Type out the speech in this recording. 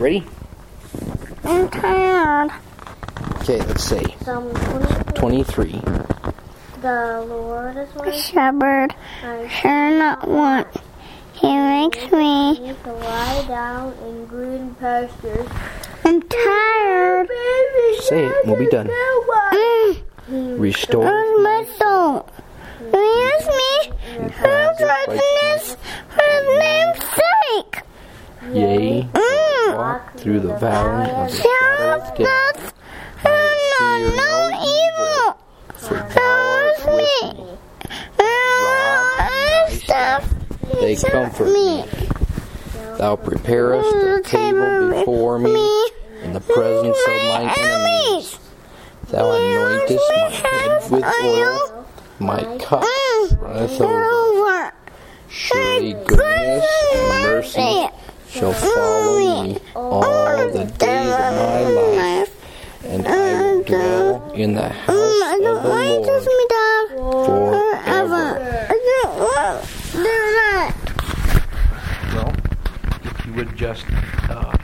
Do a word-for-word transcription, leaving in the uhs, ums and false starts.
ready? I'm tired. Okay, let's say Psalm twenty-three. The Lord is my Shepherd, I shall not want. He makes me. to lie down in green pastures. I'm tired. Say it, we'll be done. Mm. Restore Where's my soul? Use me. Who's righteousness for his name's sake? yea, Mm. walk through the valley of the Shall shadow of of death. death, I will not know evil. For Thou thou art art with me. me. Thou art staff. They comfort me. Thou preparest a table before me in the presence of my enemies. Thou anointest my head with oil. My cup runneth over. Surely goodness and mercy shall follow me all the days of my life, and I will dwell in the house I of don't the want to kiss Lord me, Dad. forever. I don't want to do that. Well, if you would just uh,